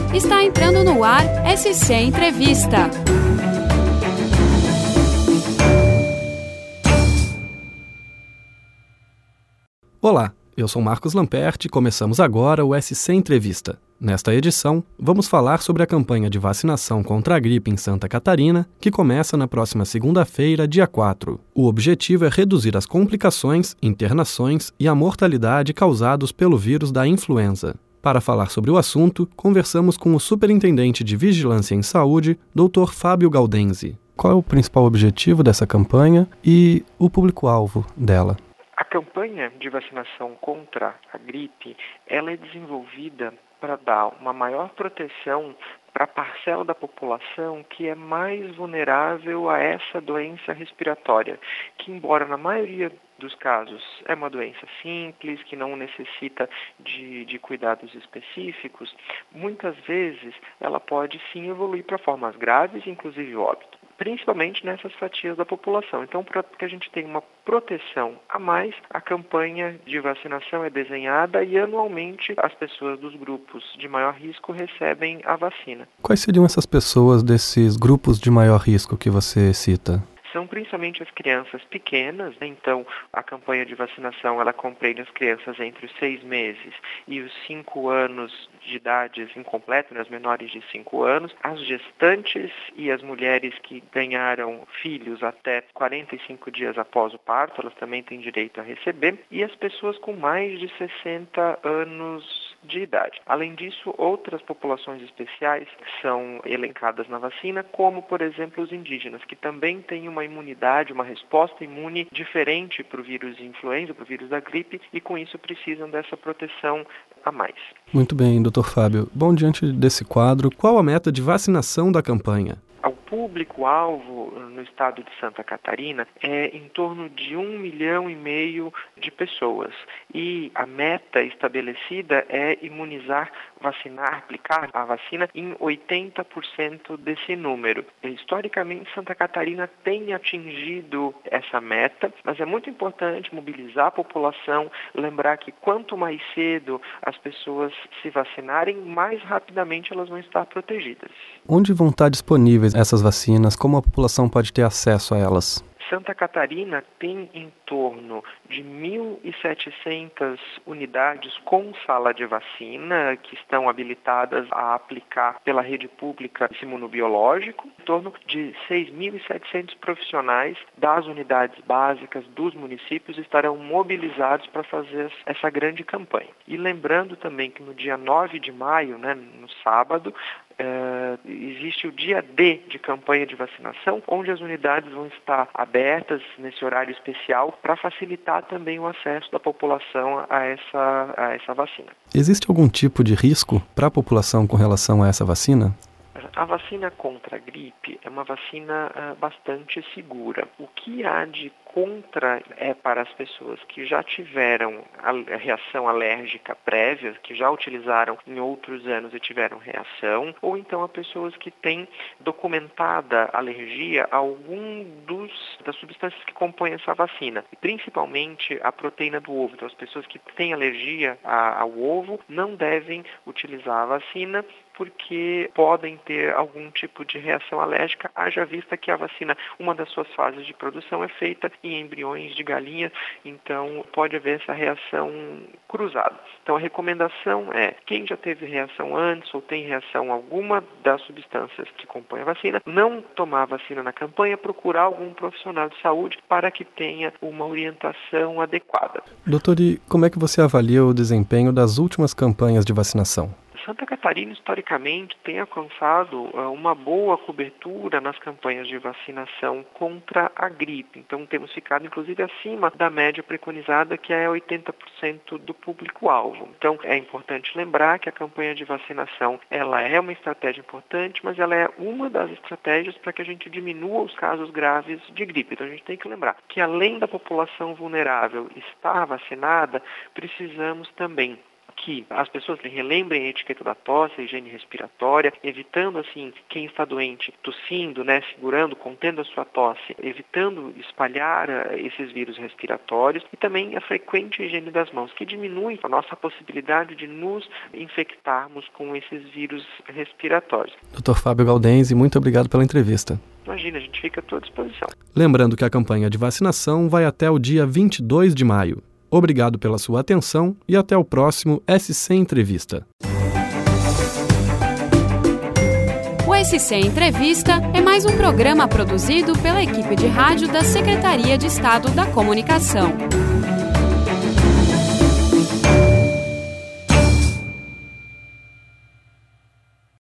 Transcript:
Está entrando no ar SC Entrevista. Olá, eu sou Marcos Lamperti e começamos agora o SC Entrevista. Nesta edição, vamos falar sobre a campanha de vacinação contra a gripe em Santa Catarina, que começa na próxima segunda-feira, dia 4. O objetivo é reduzir as complicações, internações e a mortalidade causados pelo vírus da influenza. Para falar sobre o assunto, conversamos com o Superintendente de Vigilância em Saúde, Dr. Fábio Gaudenzi. Qual é o principal objetivo dessa campanha e o público-alvo dela? A campanha de vacinação contra a gripe, ela é desenvolvida para dar uma maior proteção para a parcela da população que é mais vulnerável a essa doença respiratória, que embora na maioria dos casos é uma doença simples, que não necessita de cuidados específicos, muitas vezes ela pode sim evoluir para formas graves, inclusive óbito, principalmente nessas fatias da população. Então, para que a gente tenha uma proteção a mais, a campanha de vacinação é desenhada e anualmente as pessoas dos grupos de maior risco recebem a vacina. Quais seriam essas pessoas desses grupos de maior risco que você cita? São principalmente as crianças pequenas, né? Então a campanha de vacinação ela compreende as crianças entre os 6 meses e os 5 anos de idade incompleta, né? As menores de 5 anos, as gestantes e as mulheres que ganharam filhos até 45 dias após o parto, elas também têm direito a receber, e as pessoas com mais de 60 anos de idade. Além disso, outras populações especiais são elencadas na vacina, como por exemplo os indígenas, que também têm uma imunidade, uma resposta imune diferente para o vírus influenza, para o vírus da gripe, e com isso precisam dessa proteção a mais. Muito bem, Dr. Fábio. Bom, diante desse quadro, qual a meta de vacinação da campanha? O público-alvo no estado de Santa Catarina é em torno de 1,5 milhão de pessoas. E a meta estabelecida é imunizar, vacinar, aplicar a vacina em 80% desse número. Historicamente, Santa Catarina tem atingido essa meta, mas é muito importante mobilizar a população, lembrar que quanto mais cedo as pessoas se vacinarem, mais rapidamente elas vão estar protegidas. Onde vão estar disponíveis essas vacinas? Como a população pode ter acesso a elas? Santa Catarina tem em torno de 1.700 unidades com sala de vacina que estão habilitadas a aplicar pela rede pública esse imunobiológico. Em torno de 6.700 profissionais das unidades básicas dos municípios estarão mobilizados para fazer essa grande campanha. E lembrando também que no dia 9 de maio, no sábado, existe o dia D de campanha de vacinação, onde as unidades vão estar abertas nesse horário especial para facilitar também o acesso da população a essa vacina. Existe algum tipo de risco para a população com relação a essa vacina? A vacina contra a gripe é uma vacina bastante segura. O que há de contra é para as pessoas que já tiveram a reação alérgica prévia, que já utilizaram em outros anos e tiveram reação, ou então a pessoas que têm documentada alergia a algum das substâncias que compõem essa vacina, e principalmente a proteína do ovo. Então, as pessoas que têm alergia ao ovo não devem utilizar a vacina, porque podem ter algum tipo de reação alérgica, haja vista que a vacina, uma das suas fases de produção é feita em embriões de galinha, então pode haver essa reação cruzada. Então a recomendação é, quem já teve reação antes ou tem reação a alguma das substâncias que compõem a vacina, não tomar a vacina na campanha, procurar algum profissional de saúde para que tenha uma orientação adequada. Doutor, e como é que você avalia o desempenho das últimas campanhas de vacinação? Santa Catarina, historicamente, tem alcançado uma boa cobertura nas campanhas de vacinação contra a gripe. Então, temos ficado, inclusive, acima da média preconizada, que é 80% do público-alvo. Então, é importante lembrar que a campanha de vacinação ela é uma estratégia importante, mas ela é uma das estratégias para que a gente diminua os casos graves de gripe. Então, a gente tem que lembrar que, além da população vulnerável estar vacinada, precisamos também que as pessoas relembrem a etiqueta da tosse, a higiene respiratória, evitando, assim, quem está doente tossindo, né, segurando, contendo a sua tosse, evitando espalhar esses vírus respiratórios, e também a frequente higiene das mãos, que diminui a nossa possibilidade de nos infectarmos com esses vírus respiratórios. Dr. Fábio Galdenzi, muito obrigado pela entrevista. Imagina, a gente fica à tua disposição. Lembrando que a campanha de vacinação vai até o dia 22 de maio. Obrigado pela sua atenção e até o próximo SC Entrevista. O SC Entrevista é mais um programa produzido pela equipe de rádio da Secretaria de Estado da Comunicação.